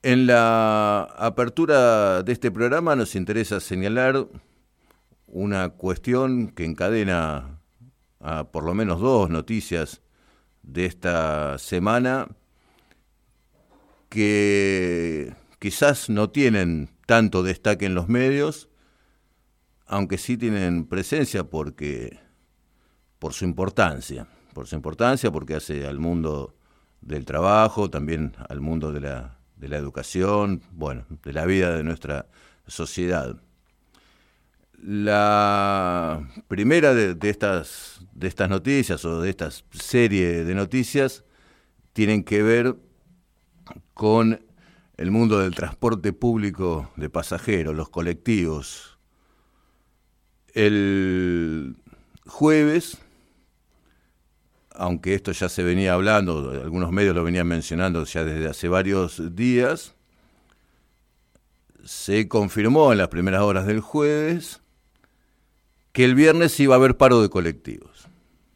En la apertura de este programa nos interesa señalar una cuestión que encadena a por lo menos dos noticias de esta semana que quizás no tienen tanto destaque en los medios, aunque sí tienen presencia por su importancia, porque hace al mundo del trabajo, también al mundo de la educación, bueno, de la vida de nuestra sociedad. La primera de estas noticias o de esta serie de noticias tienen que ver con el mundo del transporte público de pasajeros, los colectivos. El jueves, aunque esto ya se venía hablando, algunos medios lo venían mencionando ya desde hace varios días, se confirmó en las primeras horas del jueves que el viernes iba a haber paro de colectivos.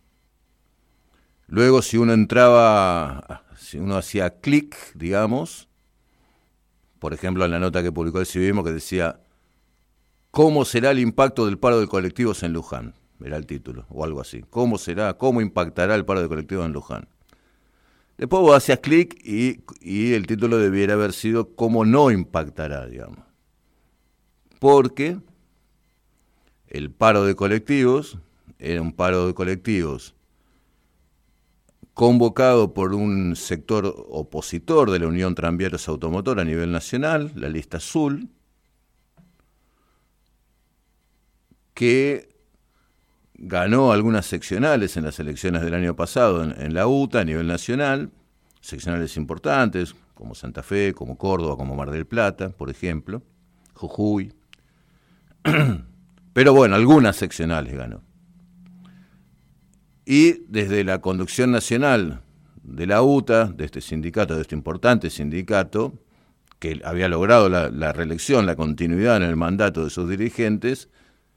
Luego, si uno hacía clic, digamos, por ejemplo en la nota que publicó el Civismo que decía ¿cómo será el impacto del paro de colectivos en Luján? Era el título, o algo así. ¿Cómo impactará el paro de colectivos en Luján? Después vos hacías clic y el título debiera haber sido ¿cómo no impactará, digamos? Porque el paro de colectivos era un paro de colectivos convocado por un sector opositor de la Unión Tranviarios Automotor a nivel nacional, la lista azul, que ganó algunas seccionales en las elecciones del año pasado en la UTA a nivel nacional, seccionales importantes como Santa Fe, como Córdoba, como Mar del Plata, por ejemplo, Jujuy. Pero bueno, algunas seccionales ganó. Y desde la conducción nacional de la UTA, de este sindicato, de este importante sindicato, que había logrado la reelección, la continuidad en el mandato de sus dirigentes,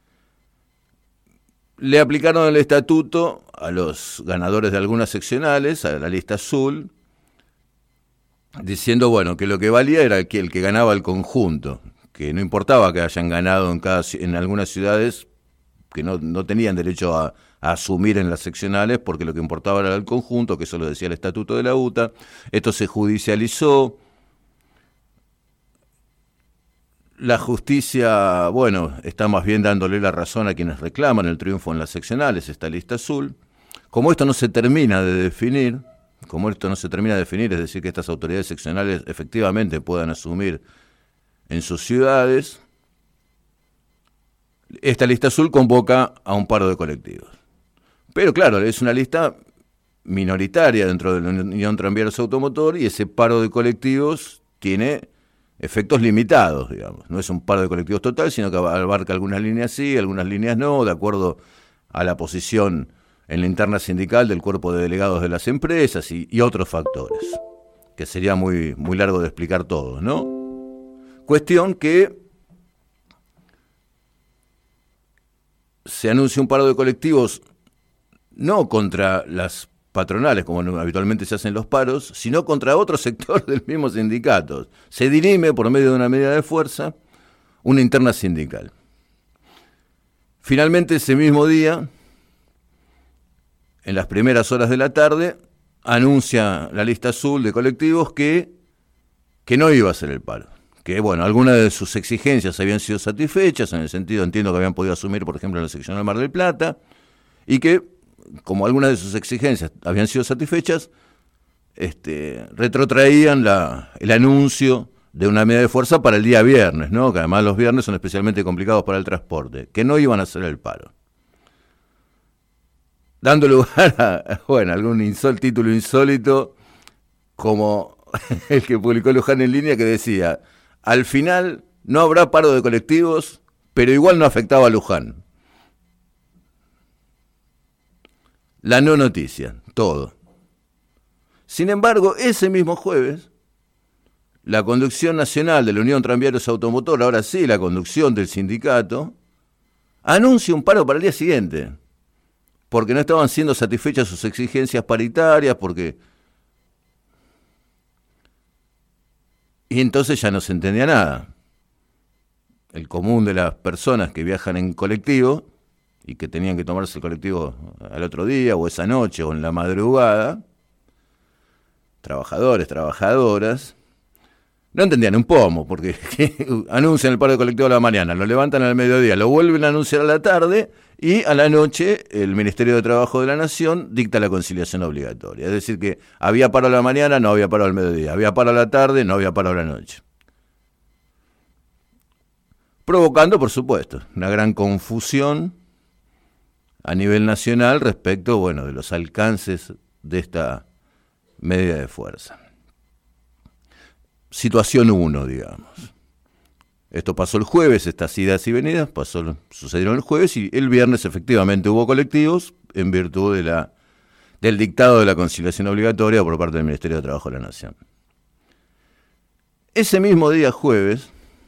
le aplicaron el estatuto a los ganadores de algunas seccionales, a la lista azul, diciendo, bueno, que lo que valía era el que ganaba el conjunto, que no importaba que hayan ganado en algunas ciudades que no tenían derecho a asumir en las seccionales, porque lo que importaba era el conjunto, que eso lo decía el estatuto de la UTA. Esto se judicializó. La justicia, bueno, está más bien dándole la razón a quienes reclaman el triunfo en las seccionales, esta lista azul. Como esto no se termina de definir, es decir, que estas autoridades seccionales efectivamente puedan asumir en sus ciudades, esta lista azul convoca a un paro de colectivos. Pero claro, es una lista minoritaria dentro de la Unión Tranviarios Automotor y ese paro de colectivos tiene efectos limitados, digamos. No es un paro de colectivos total, sino que abarca algunas líneas sí, algunas líneas no, de acuerdo a la posición en la interna sindical del cuerpo de delegados de las empresas y otros factores, que sería muy, muy largo de explicar todos, ¿no? Cuestión que se anuncia un paro de colectivos no contra las patronales, como habitualmente se hacen los paros, sino contra otro sector del mismo sindicato. Se dirime, por medio de una medida de fuerza, una interna sindical. Finalmente, ese mismo día, en las primeras horas de la tarde, anuncia la lista azul de colectivos que no iba a hacer el paro. Que, bueno, algunas de sus exigencias habían sido satisfechas, en el sentido, entiendo que habían podido asumir, por ejemplo, en la sección del Mar del Plata, y que, como algunas de sus exigencias habían sido satisfechas, retrotraían el anuncio de una medida de fuerza para el día viernes, ¿no? Que además los viernes son especialmente complicados para el transporte, que no iban a hacer el paro. Dando lugar a, bueno, algún título insólito, como el que publicó Luján en línea, que decía, al final no habrá paro de colectivos, pero igual no afectaba a Luján. La no noticia, todo. Sin embargo, ese mismo jueves, la conducción nacional de la Unión Tranviarios Automotor, ahora sí la conducción del sindicato, anuncia un paro para el día siguiente, porque no estaban siendo satisfechas sus exigencias paritarias, Y entonces ya no se entendía nada. El común de las personas que viajan en colectivo y que tenían que tomarse el colectivo al otro día o esa noche o en la madrugada, trabajadores, trabajadoras, no entendían un pomo, porque anuncian el paro de colectivo a la mañana, lo levantan al mediodía, lo vuelven a anunciar a la tarde y a la noche el Ministerio de Trabajo de la Nación dicta la conciliación obligatoria. Es decir que había paro a la mañana, no había paro al mediodía, había paro a la tarde, no había paro a la noche. Provocando, por supuesto, una gran confusión a nivel nacional respecto, bueno, de los alcances de esta medida de fuerza. Situación 1, digamos. Esto pasó el jueves, estas idas y venidas sucedieron el jueves y el viernes efectivamente hubo colectivos en virtud del dictado de la conciliación obligatoria por parte del Ministerio de Trabajo de la Nación. Ese mismo día jueves,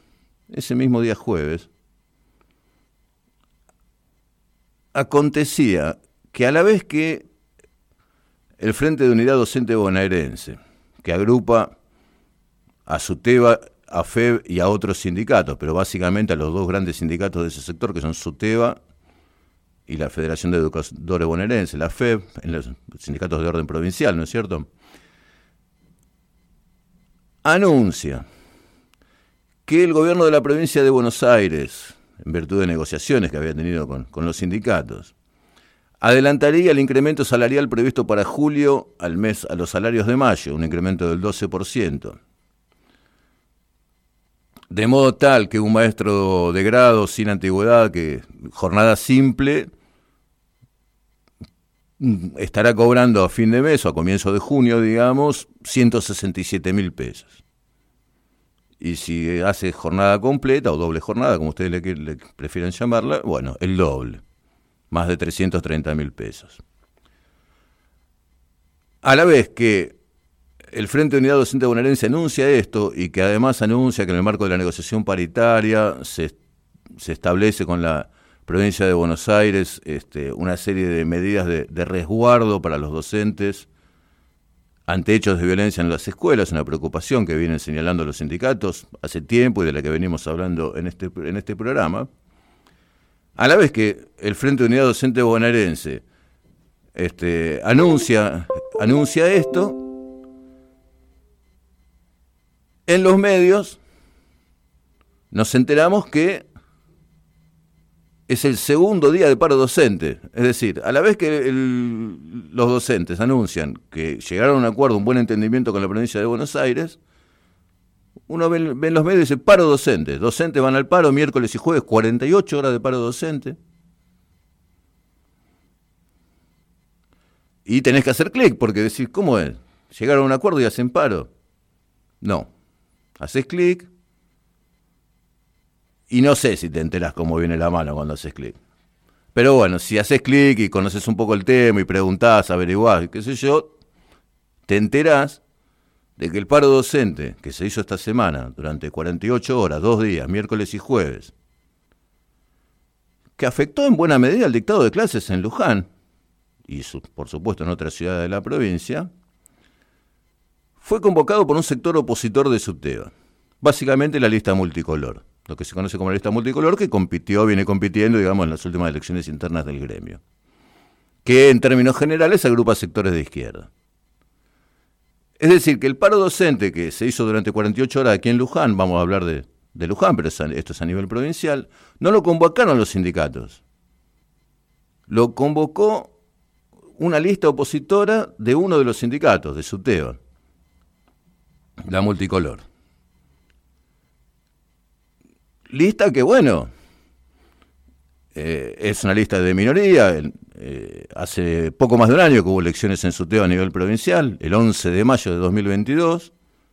acontecía que a la vez que el Frente de Unidad Docente Bonaerense, que agrupa a SUTEBA, a FEB y a otros sindicatos, pero básicamente a los dos grandes sindicatos de ese sector, que son SUTEBA y la Federación de Educadores Bonaerenses, la FEB, en los sindicatos de orden provincial, ¿no es cierto?, anuncia que el gobierno de la provincia de Buenos Aires, en virtud de negociaciones que había tenido con los sindicatos, adelantaría el incremento salarial previsto para julio al mes a los salarios de mayo, un incremento del 12%. De modo tal que un maestro de grado sin antigüedad, que jornada simple, estará cobrando a fin de mes o a comienzo de junio, digamos, 167.000 pesos. Y si hace jornada completa o doble jornada, como ustedes le prefieren llamarla, bueno, el doble, más de 330.000 pesos. A la vez que el Frente de Unidad Docente Bonaerense anuncia esto y que además anuncia que en el marco de la negociación paritaria se establece con la provincia de Buenos Aires una serie de medidas de resguardo para los docentes ante hechos de violencia en las escuelas, una preocupación que vienen señalando los sindicatos hace tiempo y de la que venimos hablando en este programa. A la vez que el Frente de Unidad Docente Bonaerense anuncia esto, en los medios nos enteramos que es el segundo día de paro docente. Es decir, a la vez que los docentes anuncian que llegaron a un acuerdo, un buen entendimiento con la provincia de Buenos Aires, uno ve en los medios y dice paro docente. Docentes van al paro miércoles y jueves, 48 horas de paro docente. Y tenés que hacer clic porque decís, ¿cómo es? ¿Llegaron a un acuerdo y hacen paro? No. Haces clic y no sé si te enterás cómo viene la mano cuando haces clic. Pero bueno, si haces clic y conoces un poco el tema y preguntás, averiguás, qué sé yo, te enterás de que el paro docente que se hizo esta semana durante 48 horas, 2 días, miércoles y jueves, que afectó en buena medida el dictado de clases en Luján y por supuesto en otras ciudades de la provincia, fue convocado por un sector opositor de SUTEBA, básicamente la lista multicolor, lo que se conoce como la lista multicolor, que viene compitiendo, digamos, en las últimas elecciones internas del gremio, que en términos generales agrupa sectores de izquierda. Es decir, que el paro docente que se hizo durante 48 horas aquí en Luján, vamos a hablar de Luján, pero esto es a nivel provincial, no lo convocaron los sindicatos, lo convocó una lista opositora de uno de los sindicatos, de SUTEBA, la multicolor. Lista que, bueno, es una lista de minoría. Hace poco más de un año que hubo elecciones en SUTEBA a nivel provincial, el 11 de mayo de 2022.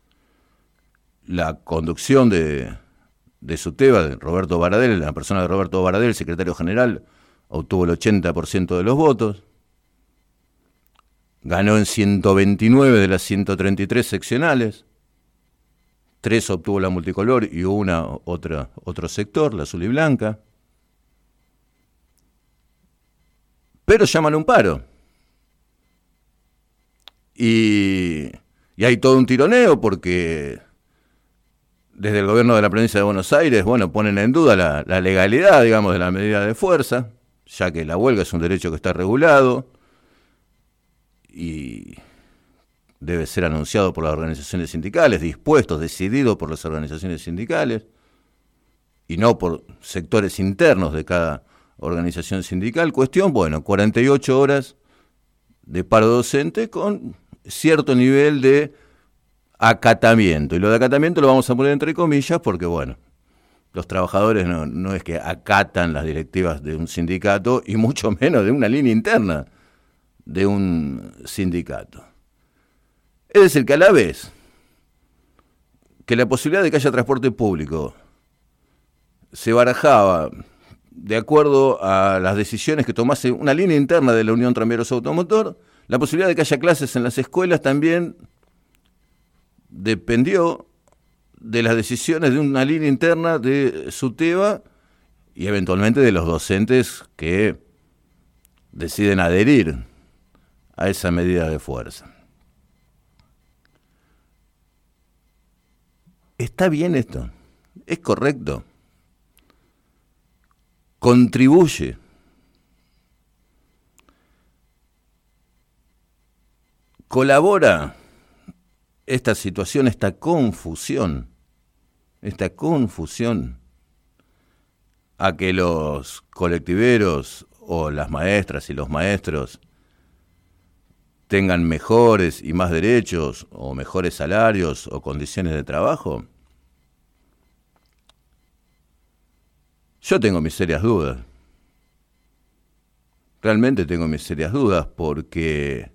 La conducción de SUTEBA, de Roberto Baradel, la persona de Roberto Baradel, secretario general, obtuvo el 80% de los votos. Ganó en 129 de las 133 seccionales. 3 obtuvo la multicolor y otro sector, la azul y blanca. Pero llaman un paro. Y hay todo un tironeo porque desde el gobierno de la provincia de Buenos Aires, bueno, ponen en duda la legalidad, digamos, de la medida de fuerza, ya que la huelga es un derecho que está regulado y debe ser anunciado por las organizaciones sindicales, dispuesto, decidido por las organizaciones sindicales, y no por sectores internos de cada organización sindical. Cuestión, bueno, 48 horas de paro docente con cierto nivel de acatamiento. Y lo de acatamiento lo vamos a poner entre comillas porque, bueno, los trabajadores no es que acatan las directivas de un sindicato y mucho menos de una línea interna de un sindicato. Es decir, que a la vez que la posibilidad de que haya transporte público se barajaba de acuerdo a las decisiones que tomase una línea interna de la Unión Tranviarios Automotor, la posibilidad de que haya clases en las escuelas también dependió de las decisiones de una línea interna de SUTEBA y eventualmente de los docentes que deciden adherir a esa medida de fuerza. ¿Está bien esto? ¿Es correcto? ¿Contribuye? ¿Colabora esta situación, esta confusión a que los colectiveros o las maestras y los maestros tengan mejores y más derechos o mejores salarios o condiciones de trabajo? Yo tengo mis serias dudas. Realmente tengo mis serias dudas porque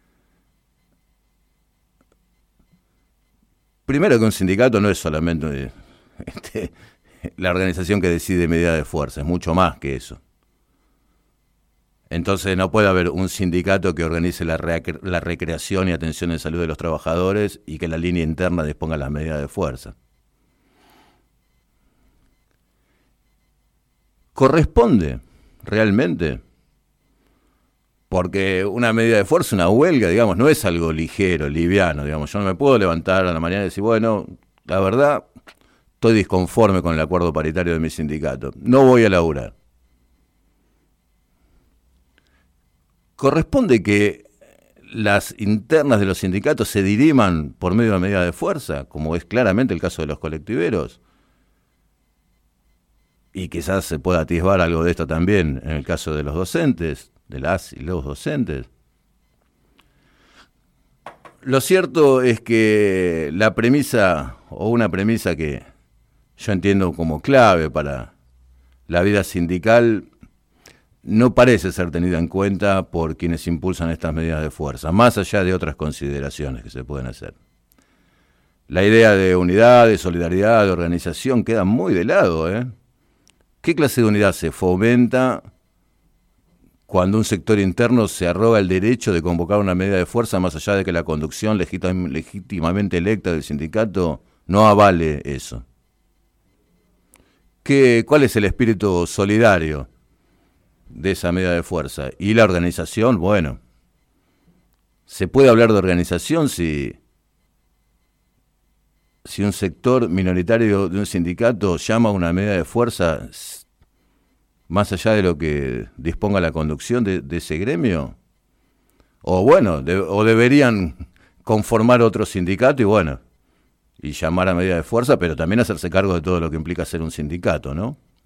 primero que un sindicato no es solamente la organización que decide medida de fuerza, es mucho más que eso. Entonces no puede haber un sindicato que organice la recreación y atención en salud de los trabajadores y que la línea interna disponga las medidas de fuerza. ¿Corresponde realmente? Porque una medida de fuerza, una huelga, digamos, no es algo ligero, liviano, digamos. Yo no me puedo levantar a la mañana y decir, bueno, la verdad, estoy disconforme con el acuerdo paritario de mi sindicato. No voy a laburar. ¿Corresponde que las internas de los sindicatos se diriman por medio de medida de fuerza, como es claramente el caso de los colectiveros? Y quizás se pueda atisbar algo de esto también en el caso de los docentes, de las y los docentes. Lo cierto es que la premisa, o una premisa que yo entiendo como clave para la vida sindical, no parece ser tenida en cuenta por quienes impulsan estas medidas de fuerza, más allá de otras consideraciones que se pueden hacer. La idea de unidad, de solidaridad, de organización queda muy de lado, ¿eh? ¿Qué clase de unidad se fomenta cuando un sector interno se arroga el derecho de convocar una medida de fuerza más allá de que la conducción legítimamente electa del sindicato no avale eso? ¿Cuál es el espíritu solidario de esa medida de fuerza? Y la organización, bueno, ¿se puede hablar de organización si un sector minoritario de un sindicato llama a una medida de fuerza más allá de lo que disponga la conducción de ese gremio? O bueno, o deberían conformar otro sindicato y bueno, y llamar a medida de fuerza, pero también hacerse cargo de todo lo que implica ser un sindicato, ¿no?